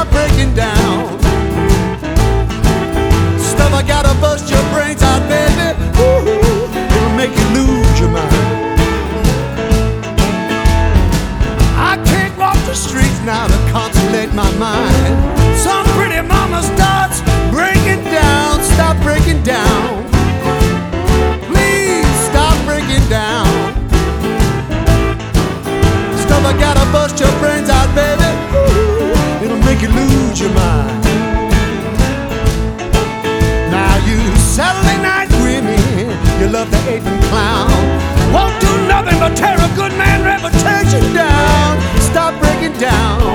stop breaking down. Stuff I gotta bust your brains out, baby. Ooh, it'll make you lose your mind. I can't walk the streets now to consolate my mind. Some pretty mama starts breaking down. Stop breaking down. Please stop breaking down. Stuff I gotta bust your brains out, baby. Ooh, it'll make you lose your mind. Now you Saturday night women, you love the aping clown. Won't do nothing but tear a good man reputation down. Stop breaking down.